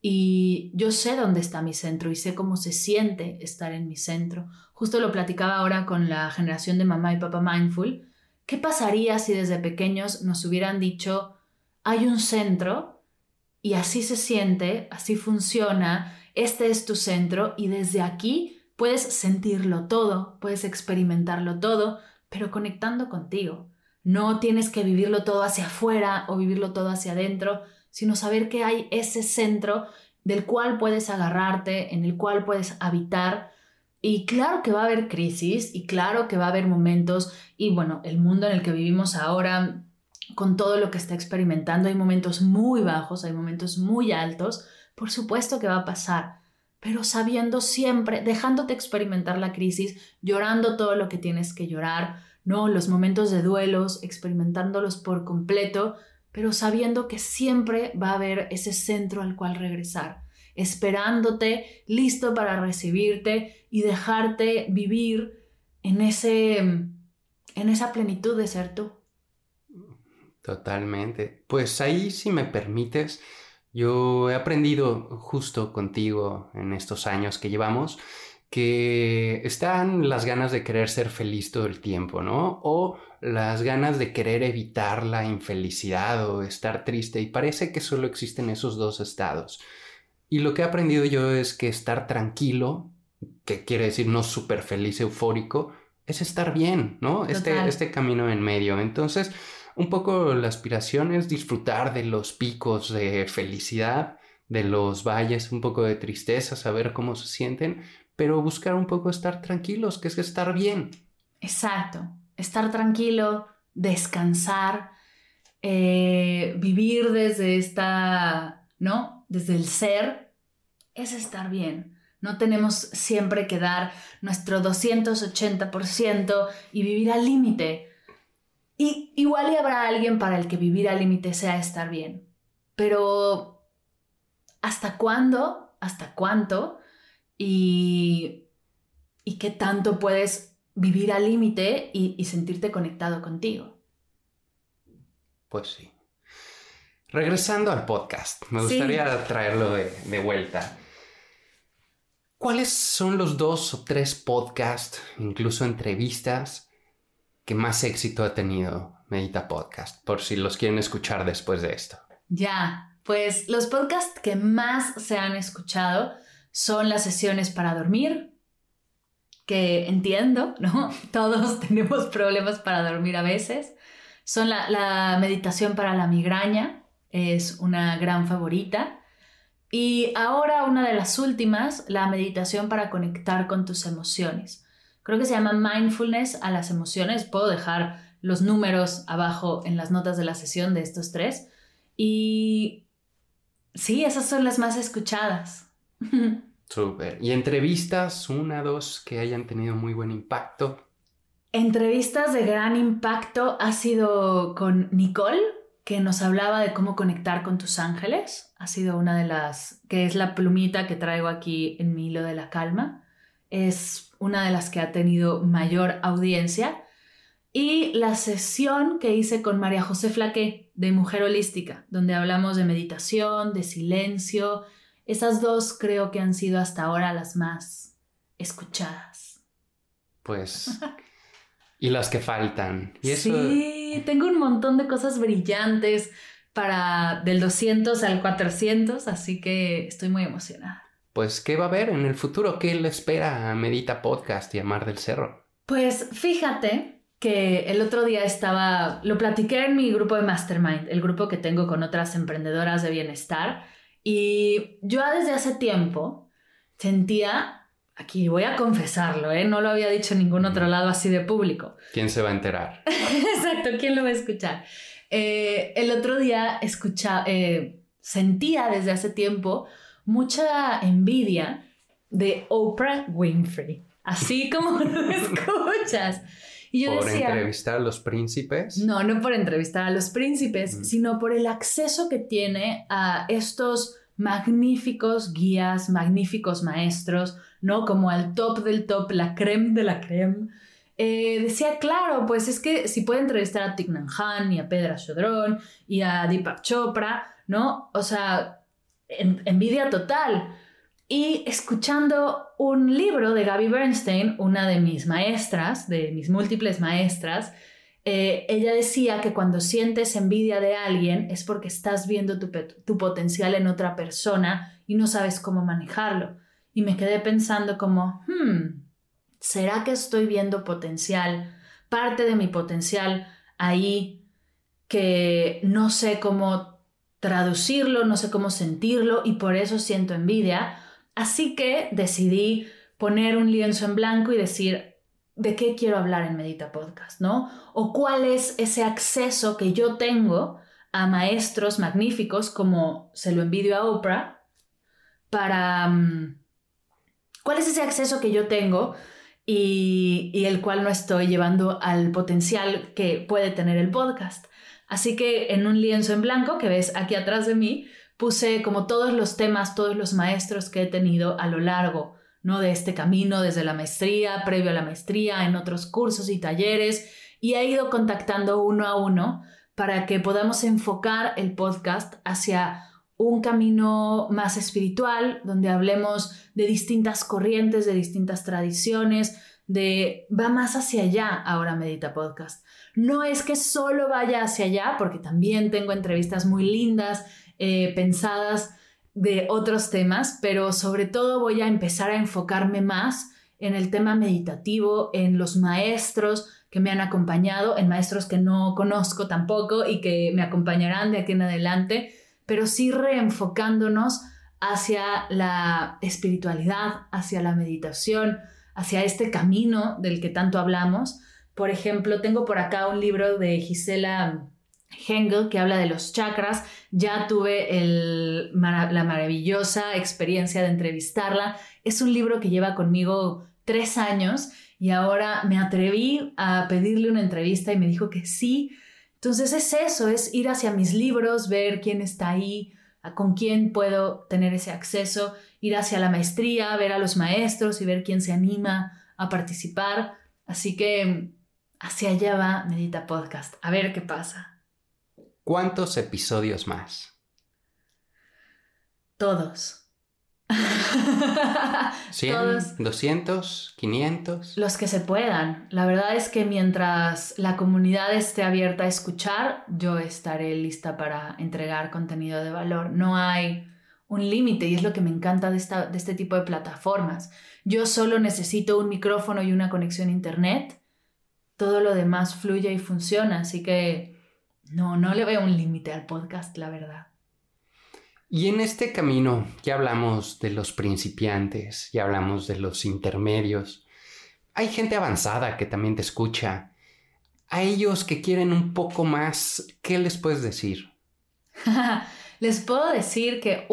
Y yo sé dónde está mi centro y sé cómo se siente estar en mi centro. Justo lo platicaba ahora con la generación de mamá y papá mindful. ¿Qué pasaría si desde pequeños nos hubieran dicho hay un centro y así se siente, así funciona, este es tu centro y desde aquí puedes sentirlo todo, puedes experimentarlo todo, pero conectando contigo? No tienes que vivirlo todo hacia afuera o vivirlo todo hacia adentro, sino saber que hay ese centro del cual puedes agarrarte, en el cual puedes habitar. Y claro que va a haber crisis y claro que va a haber momentos y bueno, el mundo en el que vivimos ahora, con todo lo que está experimentando, hay momentos muy bajos, hay momentos muy altos, por supuesto que va a pasar, pero sabiendo siempre, dejándote experimentar la crisis, llorando todo lo que tienes que llorar, ¿no? Los momentos de duelos, experimentándolos por completo, pero sabiendo que siempre va a haber ese centro al cual regresar, esperándote, listo para recibirte y dejarte vivir en esa plenitud de ser tú. Totalmente. Pues ahí, si me permites, yo he aprendido justo contigo en estos años que llevamos que están las ganas de querer ser feliz todo el tiempo, ¿no? O las ganas de querer evitar la infelicidad o estar triste, y parece que solo existen esos dos estados. Y lo que he aprendido yo es que estar tranquilo, que quiere decir no súper feliz, eufórico, es estar bien, ¿no? Este camino en medio. Entonces, un poco la aspiración es disfrutar de los picos de felicidad, de los valles, un poco de tristeza, saber cómo se sienten, pero buscar un poco estar tranquilos, que es estar bien. Exacto, estar tranquilo, descansar, vivir desde ¿no? Desde el ser, es estar bien. No tenemos siempre que dar nuestro 280% y vivir al límite. Y igual y habrá alguien para el que vivir al límite sea estar bien. Pero ¿hasta cuándo? ¿Hasta cuánto? ¿Y qué tanto puedes vivir al límite y sentirte conectado contigo? Pues sí. Regresando al podcast, me gustaría traerlo de vuelta. ¿Cuáles son los 2 o 3 podcasts, incluso entrevistas, que más éxito ha tenido Medita Podcast? Por si los quieren escuchar después de esto. Ya, pues los podcasts que más se han escuchado son las sesiones para dormir, que entiendo, ¿no? Todos tenemos problemas para dormir a veces. Son la meditación para la migraña, es una gran favorita. Y ahora una de las últimas, la meditación para conectar con tus emociones. Creo que se llama Mindfulness a las emociones. Puedo dejar los números abajo en las notas de la sesión de estos 3. Y sí, esas son las más escuchadas. Súper. ¿Y entrevistas, 1, 2, que hayan tenido muy buen impacto? Entrevistas de gran impacto ha sido con Nicole, que nos hablaba de cómo conectar con tus ángeles. Ha sido una de las, que es la plumita que traigo aquí en mi hilo de la calma. Es una de las que ha tenido mayor audiencia. Y la sesión que hice con María José Flaqué, de Mujer Holística, donde hablamos de meditación, de silencio. Esas 2 creo que han sido hasta ahora las más escuchadas. Pues... y las que faltan. ¿Y eso? Sí, tengo un montón de cosas brillantes del 200 al 400, así que estoy muy emocionada. Pues, ¿qué va a haber en el futuro? ¿Qué le espera a Medita Podcast y a Mar del Cerro? Pues fíjate que el otro día lo platiqué en mi grupo de Mastermind, el grupo que tengo con otras emprendedoras de bienestar, y yo desde hace tiempo sentía... Aquí voy a confesarlo, no lo había dicho en ningún otro lado así de público. ¿Quién se va a enterar? Exacto, ¿quién lo va a escuchar? El otro día sentía desde hace tiempo mucha envidia de Oprah Winfrey, así como lo escuchas. Y yo ¿Por decía, entrevistar a los príncipes? No por entrevistar a los príncipes, sino por el acceso que tiene a estos magníficos guías, magníficos maestros, ¿no? Como al top del top, la crème de la crème. Decía, claro, pues es que si puede entrevistar a Thich Nhat Hanh y a Pedra Chodron y a Deepak Chopra, ¿no? O sea, envidia total. Y escuchando un libro de Gabby Bernstein, una de mis maestras, de mis múltiples maestras, ella decía que cuando sientes envidia de alguien es porque estás viendo tu potencial en otra persona y no sabes cómo manejarlo. Y me quedé pensando como, ¿será que estoy viendo potencial, parte de mi potencial ahí, que no sé cómo traducirlo, no sé cómo sentirlo y por eso siento envidia? Así que decidí poner un lienzo en blanco y decir, ¿de qué quiero hablar en Medita Podcast, no? O cuál es ese acceso que yo tengo a maestros magníficos, como se lo envidio a Oprah, ¿cuál es ese acceso que yo tengo y el cual no estoy llevando al potencial que puede tener el podcast? Así que en un lienzo en blanco que ves aquí atrás de mí, puse como todos los temas, todos los maestros que he tenido a lo largo, ¿no? De este camino, desde la maestría, previo a la maestría, en otros cursos y talleres, y he ido contactando uno a uno para que podamos enfocar el podcast hacia un camino más espiritual, donde hablemos de distintas corrientes, de distintas tradiciones, va más hacia allá ahora Medita Podcast. No es que solo vaya hacia allá, porque también tengo entrevistas muy lindas, pensadas de otros temas, pero sobre todo voy a empezar a enfocarme más en el tema meditativo, en los maestros que me han acompañado, en maestros que no conozco tampoco y que me acompañarán de aquí en adelante, pero sí reenfocándonos hacia la espiritualidad, hacia la meditación, hacia este camino del que tanto hablamos. Por ejemplo, tengo por acá un libro de Gisela Hengel que habla de los chakras. Ya tuve la maravillosa experiencia de entrevistarla. Es un libro que lleva conmigo 3 años y ahora me atreví a pedirle una entrevista y me dijo que sí. Entonces es eso, es ir hacia mis libros, ver quién está ahí, con quién puedo tener ese acceso, ir hacia la maestría, ver a los maestros y ver quién se anima a participar. Así que hacia allá va Medita Podcast. A ver qué pasa. ¿Cuántos episodios más? Todos. 100, Todos. 200, 500. Los que se puedan. La verdad es que mientras la comunidad esté abierta a escuchar, yo estaré lista para entregar contenido de valor. No hay un límite y es lo que me encanta de este tipo de plataformas. Yo solo necesito un micrófono y una conexión a internet. Todo lo demás fluye y funciona, así que no le veo un límite al podcast, la verdad. Y en este camino ya hablamos de los principiantes, ya hablamos de los intermedios. Hay gente avanzada que también te escucha. A ellos que quieren un poco más, ¿qué les puedes decir? Les puedo decir que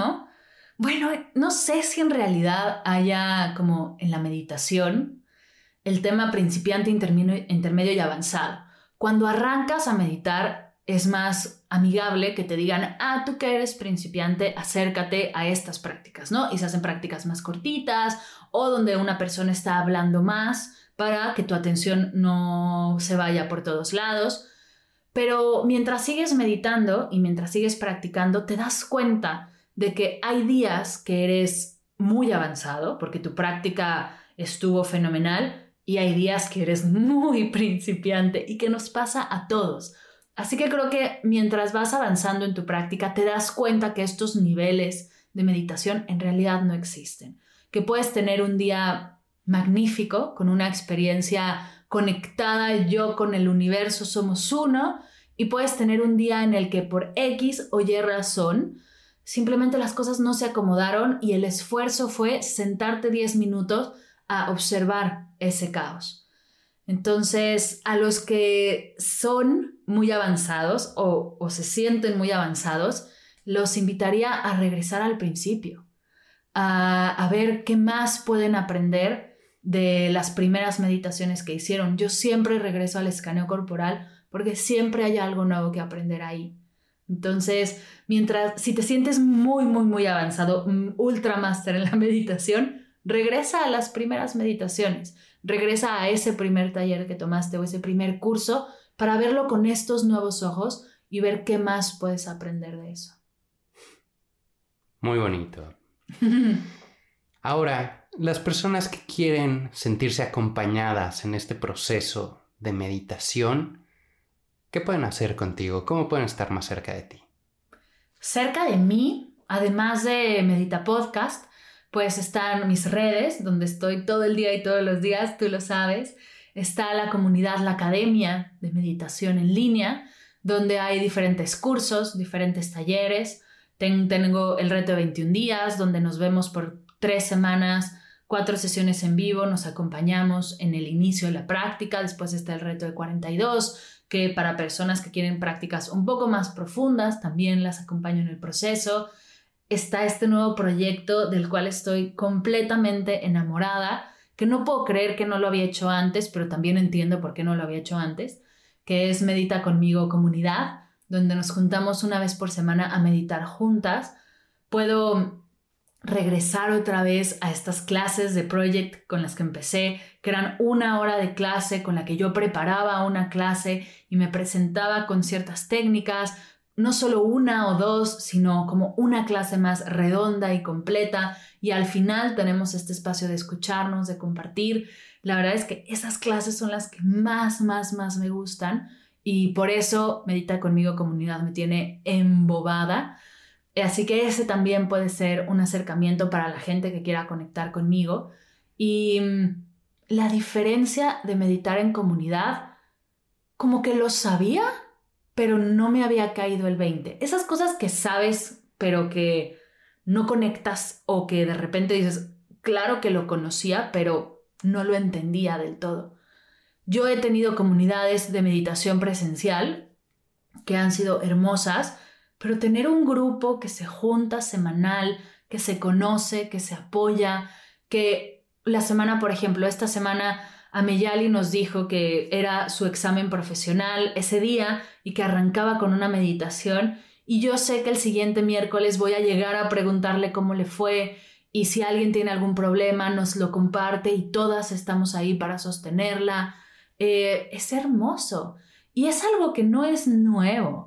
no sé si en realidad haya como en la meditación el tema principiante, intermedio y avanzado. Cuando arrancas a meditar es más amigable que te digan, tú que eres principiante, acércate a estas prácticas, ¿no? Y se hacen prácticas más cortitas o donde una persona está hablando más para que tu atención no se vaya por todos lados. Pero mientras sigues meditando y mientras sigues practicando, te das cuenta de que hay días que eres muy avanzado porque tu práctica estuvo fenomenal y hay días que eres muy principiante y que nos pasa a todos. Así que creo que mientras vas avanzando en tu práctica, te das cuenta que estos niveles de meditación en realidad no existen. Que puedes tener un día magnífico, con una experiencia conectada, yo con el universo somos uno, y puedes tener un día en el que por X o Y razón, simplemente las cosas no se acomodaron y el esfuerzo fue sentarte 10 minutos a observar ese caos. Entonces, a los que son muy avanzados o se sienten muy avanzados, los invitaría a regresar al principio, a ver qué más pueden aprender de las primeras meditaciones que hicieron. Yo siempre regreso al escaneo corporal porque siempre hay algo nuevo que aprender ahí. Entonces, si te sientes muy, muy, muy avanzado, ultra máster en la meditación, regresa a las primeras meditaciones. Regresa a ese primer taller que tomaste o ese primer curso para verlo con estos nuevos ojos y ver qué más puedes aprender de eso. Muy bonito. Ahora, las personas que quieren sentirse acompañadas en este proceso de meditación, ¿qué pueden hacer contigo? ¿Cómo pueden estar más cerca de ti? Cerca de mí, además de Medita Podcast, pues están mis redes, donde estoy todo el día y todos los días, tú lo sabes. Está la comunidad, la Academia de Meditación en Línea, donde hay diferentes cursos, diferentes talleres. Tengo el reto de 21 días, donde nos vemos por 3 semanas, 4 sesiones en vivo, nos acompañamos en el inicio de la práctica. Después está el reto de 42, que para personas que quieren prácticas un poco más profundas, también las acompaño en el proceso. Está este nuevo proyecto del cual estoy completamente enamorada, que no puedo creer que no lo había hecho antes, pero también entiendo por qué no lo había hecho antes, que es Medita Conmigo Comunidad, donde nos juntamos una vez por semana a meditar juntas. Puedo regresar otra vez a estas clases de Project con las que empecé, que eran 1 hora de clase con la que yo preparaba una clase y me presentaba con ciertas técnicas, no solo 1 o 2, sino como una clase más redonda y completa, y al final tenemos este espacio de escucharnos, de compartir. La verdad es que esas clases son las que más me gustan y por eso Medita Conmigo Comunidad me tiene embobada. Así que ese también puede ser un acercamiento para la gente que quiera conectar conmigo. Y la diferencia de meditar en comunidad, como que lo sabía, pero no me había caído el 20. Esas cosas que sabes, pero que no conectas o que de repente dices, claro que lo conocía, pero no lo entendía del todo. Yo he tenido comunidades de meditación presencial que han sido hermosas, pero tener un grupo que se junta semanal, que se conoce, que se apoya, que la semana, por ejemplo, esta semana Ameyali nos dijo que era su examen profesional ese día y que arrancaba con una meditación, y yo sé que el siguiente miércoles voy a llegar a preguntarle cómo le fue y si alguien tiene algún problema nos lo comparte y todas estamos ahí para sostenerla. Es hermoso y es algo que no es nuevo.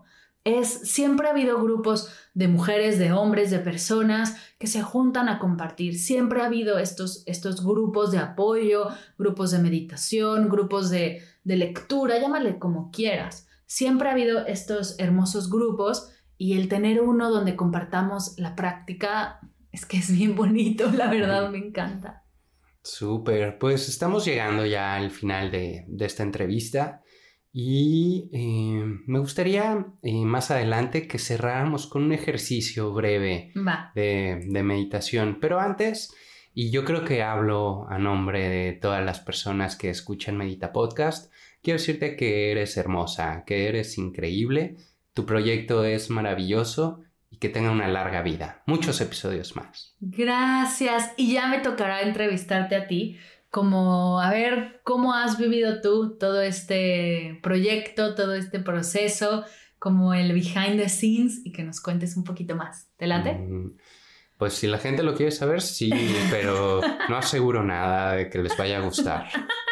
Siempre ha habido grupos de mujeres, de hombres, de personas que se juntan a compartir. Siempre ha habido estos grupos de apoyo, grupos de meditación, grupos de lectura, llámale como quieras. Siempre ha habido estos hermosos grupos y el tener uno donde compartamos la práctica es que es bien bonito, la verdad me encanta. Súper, pues estamos llegando ya al final de esta entrevista. Y me gustaría más adelante que cerráramos con un ejercicio breve de meditación. Pero antes, y yo creo que hablo a nombre de todas las personas que escuchan Medita Podcast, quiero decirte que eres hermosa, que eres increíble, tu proyecto es maravilloso y que tenga una larga vida. Muchos episodios más. Gracias. Y ya me tocará entrevistarte a ti. Como a ver cómo has vivido tú todo este proyecto, todo este proceso, como el behind the scenes y que nos cuentes un poquito más. ¿Te late? Pues si la gente lo quiere saber, sí, pero no aseguro nada de que les vaya a gustar.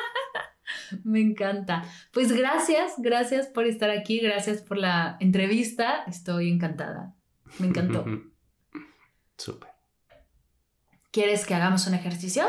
Me encanta. Pues gracias por estar aquí, gracias por la entrevista. Estoy encantada. Me encantó. Súper. ¿Quieres que hagamos un ejercicio?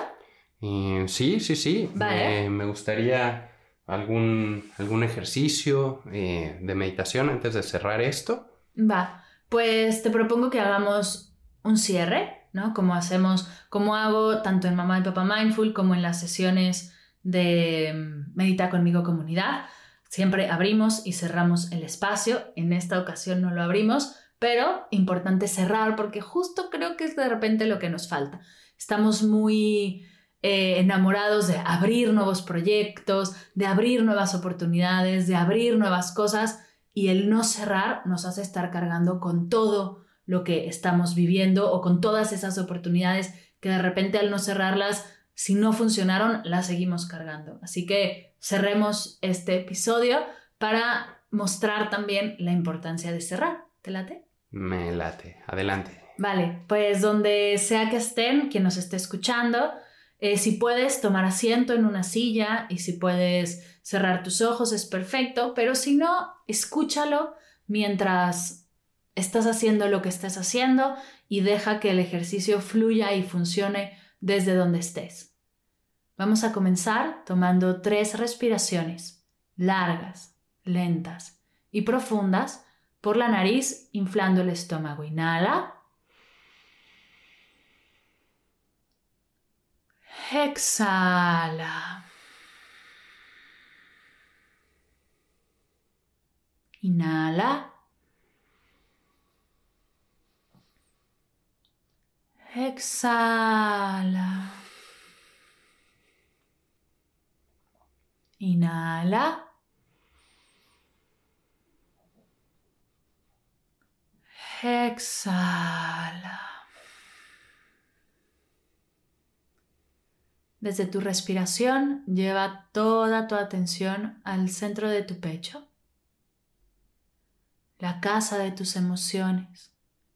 Sí. Vale. Me gustaría algún ejercicio de meditación antes de cerrar esto. Va, pues te propongo que hagamos un cierre, ¿no? Como hago tanto en Mamá y Papá Mindful como en las sesiones de Medita Conmigo Comunidad. Siempre abrimos y cerramos el espacio. En esta ocasión no lo abrimos, pero importante cerrar porque justo creo que es de repente lo que nos falta. Estamos muy enamorados de abrir nuevos proyectos, de abrir nuevas oportunidades, de abrir nuevas cosas y el no cerrar nos hace estar cargando con todo lo que estamos viviendo o con todas esas oportunidades que de repente al no cerrarlas, si no funcionaron, las seguimos cargando. Así que cerremos este episodio para mostrar también la importancia de cerrar. ¿Te late? Me late. Adelante. Vale, pues donde sea que estén, quien nos esté escuchando, si puedes tomar asiento en una silla y si puedes cerrar tus ojos es perfecto, pero si no, escúchalo mientras estás haciendo lo que estés haciendo y deja que el ejercicio fluya y funcione desde donde estés. Vamos a comenzar tomando 3 respiraciones largas, lentas y profundas por la nariz, inflando el estómago. Inhala. Exhala. Inhala. Exhala. Inhala. Exhala. Desde tu respiración, lleva toda tu atención al centro de tu pecho, la casa de tus emociones,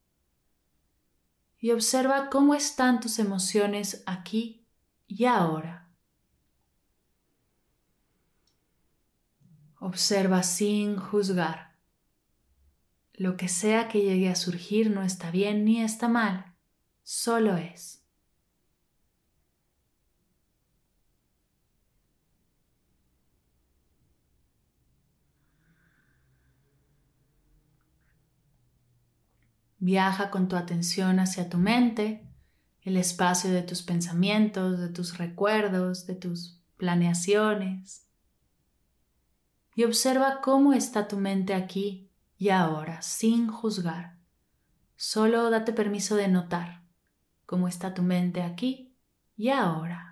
y observa cómo están tus emociones aquí y ahora. Observa sin juzgar. Lo que sea que llegue a surgir no está bien ni está mal, solo es. Viaja con tu atención hacia tu mente, el espacio de tus pensamientos, de tus recuerdos, de tus planeaciones. Y observa cómo está tu mente aquí y ahora, sin juzgar. Solo date permiso de notar cómo está tu mente aquí y ahora.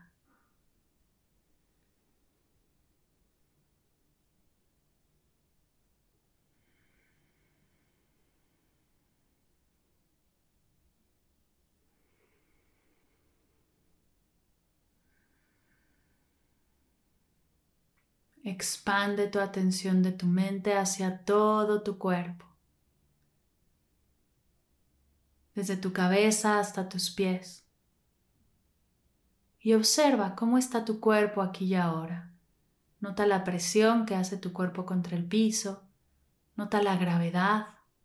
Expande tu atención de tu mente hacia todo tu cuerpo, desde tu cabeza hasta tus pies. Y observa cómo está tu cuerpo aquí y ahora. Nota la presión que hace tu cuerpo contra el piso, nota la gravedad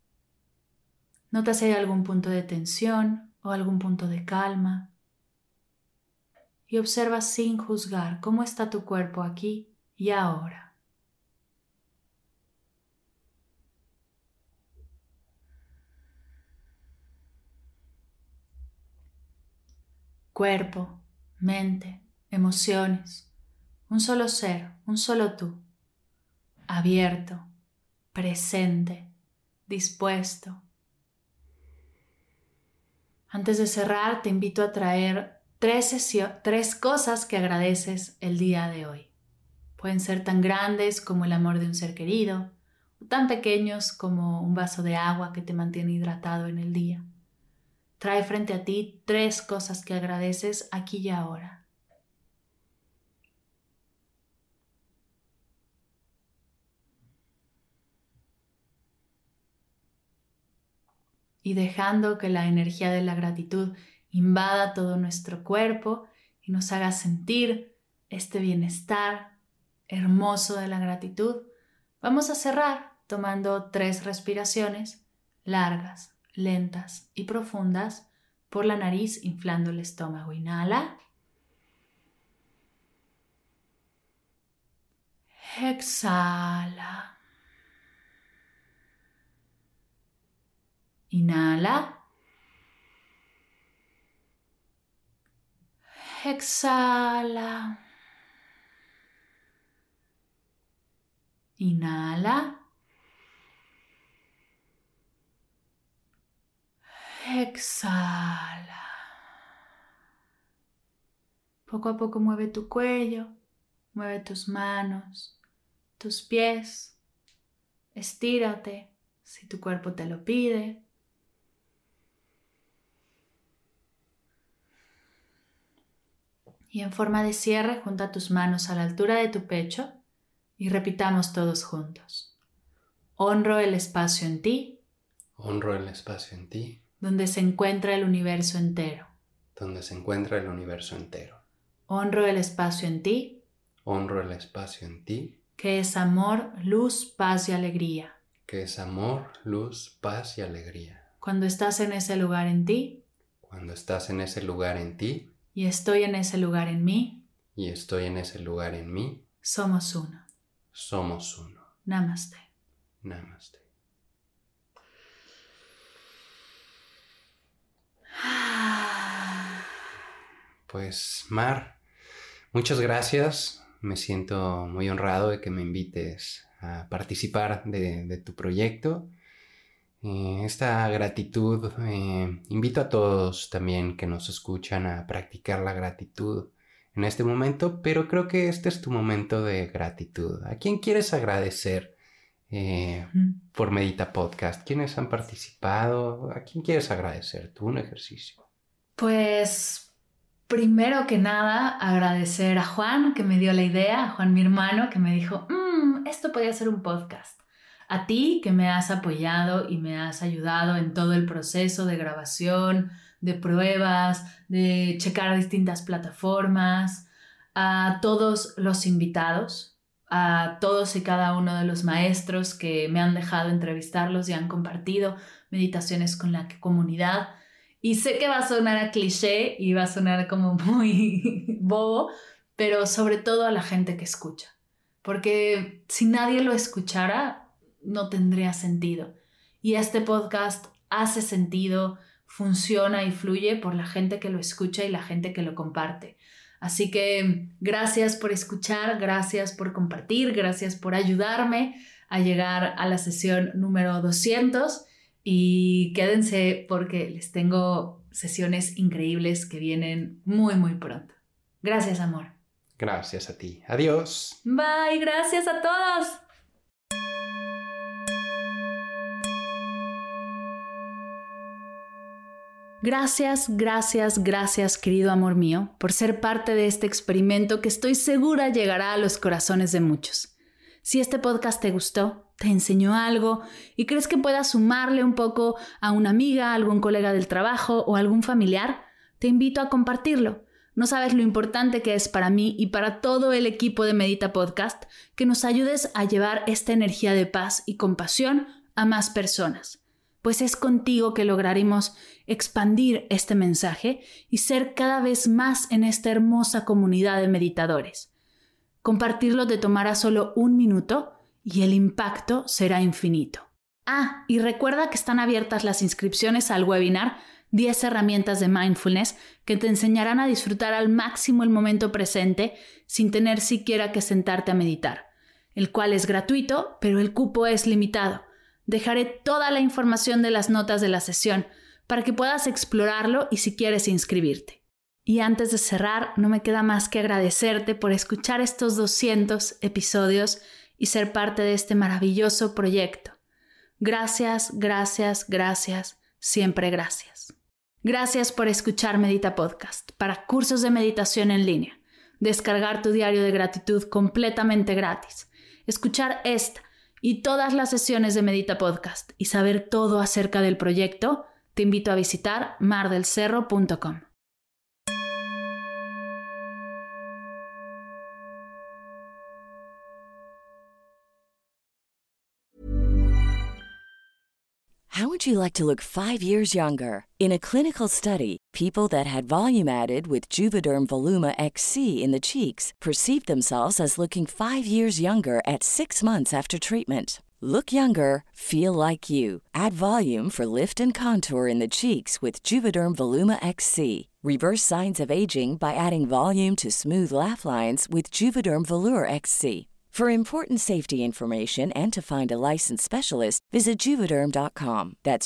Nota si hay algún punto de tensión o algún punto de calma. Y observa sin juzgar cómo está tu cuerpo aquí y ahora. Cuerpo, mente, emociones, un solo ser, un solo tú, abierto, presente, dispuesto. Antes de cerrar, te invito a traer tres cosas que agradeces el día de hoy. Pueden ser tan grandes como el amor de un ser querido, o tan pequeños como un vaso de agua que te mantiene hidratado en el día. Trae frente a ti 3 cosas que agradeces aquí y ahora. Y dejando que la energía de la gratitud invada todo nuestro cuerpo y nos haga sentir este bienestar hermoso de la gratitud, vamos a cerrar tomando 3 respiraciones largas, lentas y profundas por la nariz, inflando el estómago. Inhala. Exhala. Inhala. Exhala. Inhala. Exhala. Poco a poco mueve tu cuello, mueve tus manos, tus pies. Estírate si tu cuerpo te lo pide. Y en forma de cierre, junta tus manos a la altura de tu pecho y repitamos todos juntos. Honro el espacio en ti. Honro el espacio en ti. Donde se encuentra el universo entero. Donde se encuentra el universo entero. Honro el espacio en ti. Honro el espacio en ti. Que es amor, luz, paz y alegría. Que es amor, luz, paz y alegría. Cuando estás en ese lugar en ti. Cuando estás en ese lugar en ti. Y estoy en ese lugar en mí. Y estoy en ese lugar en mí. Somos uno. Somos uno. Namaste. Namaste. Pues, Mar, muchas gracias. Me siento muy honrado de que me invites a participar de tu proyecto. Esta gratitud, invito a todos también que nos escuchan a practicar la gratitud en este momento, pero creo que este es tu momento de gratitud. ¿A quién quieres agradecer por Medita Podcast? ¿Quiénes han participado? ¿A quién quieres agradecer? Tú, un ejercicio. Pues primero que nada agradecer a Juan que me dio la idea, a Juan mi hermano que me dijo, esto podría ser un podcast. A ti que me has apoyado y me has ayudado en todo el proceso de grabación, de pruebas, de checar distintas plataformas, a todos los invitados, a todos y cada uno de los maestros que me han dejado entrevistarlos y han compartido meditaciones con la comunidad. Y sé que va a sonar a cliché y va a sonar como muy bobo, pero sobre todo a la gente que escucha. Porque si nadie lo escuchara, no tendría sentido. Y este podcast hace sentido, funciona y fluye por la gente que lo escucha y la gente que lo comparte. Así que gracias por escuchar, gracias por compartir, gracias por ayudarme a llegar a la sesión número 200 y quédense porque les tengo sesiones increíbles que vienen muy, muy pronto. Gracias, amor. Gracias a ti. Adiós. Bye, gracias a todos. Gracias, gracias, gracias, querido amor mío, por ser parte de este experimento que estoy segura llegará a los corazones de muchos. Si este podcast te gustó, te enseñó algo y crees que pueda sumarle un poco a una amiga, a algún colega del trabajo o a algún familiar, te invito a compartirlo. No sabes lo importante que es para mí y para todo el equipo de Medita Podcast que nos ayudes a llevar esta energía de paz y compasión a más personas. pues es contigo que lograremos expandir este mensaje y ser cada vez más en esta hermosa comunidad de meditadores. Compartirlo te tomará solo 1 minuto y el impacto será infinito. Y recuerda que están abiertas las inscripciones al webinar 10 herramientas de mindfulness que te enseñarán a disfrutar al máximo el momento presente sin tener siquiera que sentarte a meditar, el cual es gratuito, pero el cupo es limitado. Dejaré toda la información de las notas de la sesión para que puedas explorarlo y si quieres inscribirte. Y antes de cerrar, no me queda más que agradecerte por escuchar estos 200 episodios y ser parte de este maravilloso proyecto. Gracias, gracias, gracias, siempre gracias. Gracias por escuchar Medita Podcast para cursos de meditación en línea, descargar tu diario de gratitud completamente gratis, escuchar esta y todas las sesiones de Medita Podcast y saber todo acerca del proyecto. Te invito a visitar mardelcerro.com. How would you like to look 5 years younger? In a clinical study, people that had volume added with Juvederm Voluma XC in the cheeks perceived themselves as looking 5 years younger at 6 months after treatment. Look younger, feel like you. Add volume for lift and contour in the cheeks with Juvederm Voluma XC. Reverse signs of aging by adding volume to smooth laugh lines with Juvederm Volure XC. For important safety information and to find a licensed specialist, visit Juvederm.com. That's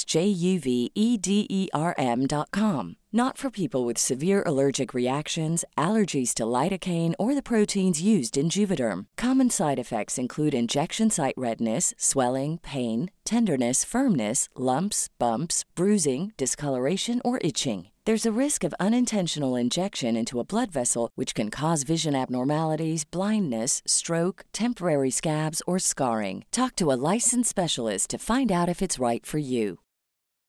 JUVEDERM.com. Not for people with severe allergic reactions, allergies to lidocaine, or the proteins used in Juvederm. Common side effects include injection site redness, swelling, pain, tenderness, firmness, lumps, bumps, bruising, discoloration, or itching. There's a risk of unintentional injection into a blood vessel, which can cause vision abnormalities, blindness, stroke, temporary scabs, or scarring. Talk to a licensed specialist to find out if it's right for you.